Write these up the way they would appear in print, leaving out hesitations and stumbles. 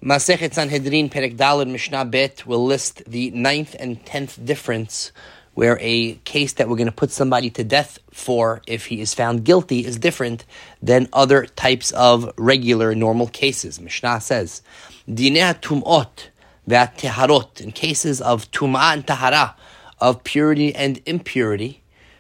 Masechet Sanhedrin, Perek Daled, Mishnah Bet will list the 9th and 10th difference where a case that we're going to put somebody to death for if he is found guilty is different than other types of regular, normal cases. Mishnah says, Dinei Tum'ot ve'Teharot, in cases of Tum'ah and Tahara, of purity and impurity,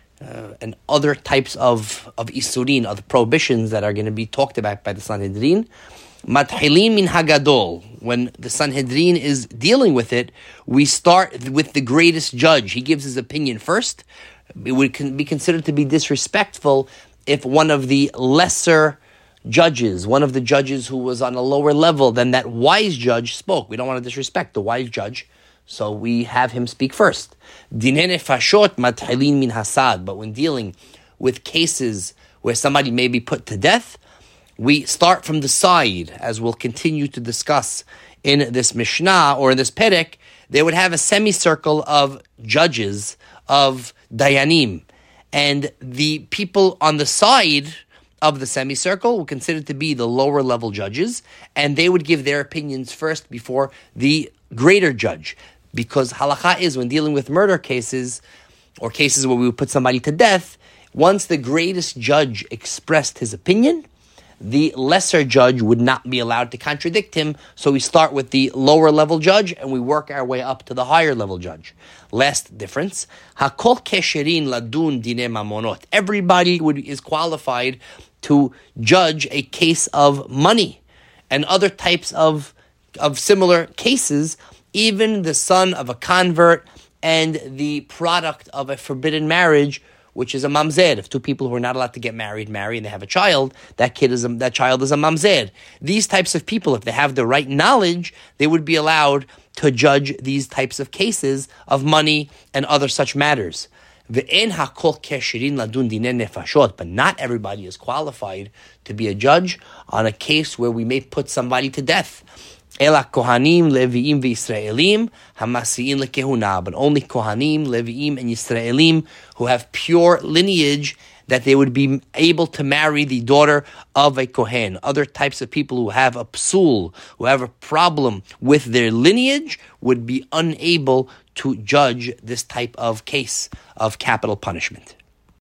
and other types of isurin, of prohibitions that are going to be talked about by the Sanhedrin. Mathilim min hagadol. When the Sanhedrin is dealing with it, we start with the greatest judge. He gives his opinion first. It would be considered to be disrespectful if one of the lesser judges, one of the judges who was on a lower level than that wise judge spoke. We don't want to disrespect the wise judge, so we have him speak first. Dinei nefashot mathilim min hasad. But when dealing with cases where somebody may be put to death, we start from the side, as we'll continue to discuss in this Mishnah or in this Perek. They would have a semicircle of judges, of dayanim, and the people on the side of the semicircle were considered to be the lower level judges, and they would give their opinions first before the greater judge. Because halakha is, when dealing with murder cases, or cases where we would put somebody to death, once the greatest judge expressed his opinion, the lesser judge would not be allowed to contradict him, so we start with the lower level judge and we work our way up to the higher level judge. Last difference, hakol kesherin ladun dinei mamonot. Everybody is qualified to judge a case of money and other types of similar cases. Even the son of a convert and the product of a forbidden marriage, which is a mamzer. If two people who are not allowed to get married marry and they have a child, that child is a mamzer. These types of people, if they have the right knowledge, they would be allowed to judge these types of cases of money and other such matters. But not everybody is qualified to be a judge on a case where we may put somebody to death. Ela Kohanim, Leviim, veYisraelim, Hamasiin lekehuna. But only Kohanim, Leviim, and Yisraelim who have pure lineage, that they would be able to marry the daughter of a Kohen. Other types of people who have a psul, who have a problem with their lineage, would be unable to judge this type of case of capital punishment.